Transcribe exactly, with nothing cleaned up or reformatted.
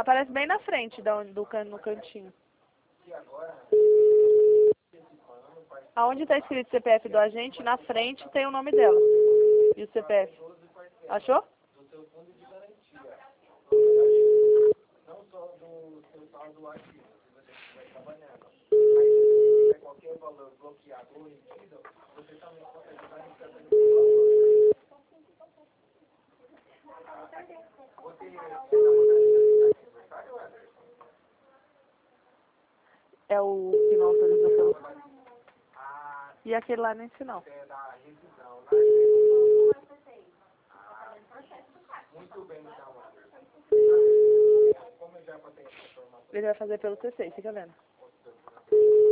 Aparece bem na frente da onde, do can, no cantinho. Aonde está escrito C P F do agente, na frente tem o nome dela. E o C P F. Achou? Não só do seu saldo ativo, que você estiver trabalhando. Aí, se qualquer valor bloqueado ou emitido, você também consegue estar recebendo o valor. Você tem a modalidade aniversário, Anderson? É o que não autorizou pelo... E aquele lá nem sinal. É da revisão, né? Ah, muito bem, então, Anderson. Como eu já passei essa informação... Ele vai fazer pelo T seis, fica vendo.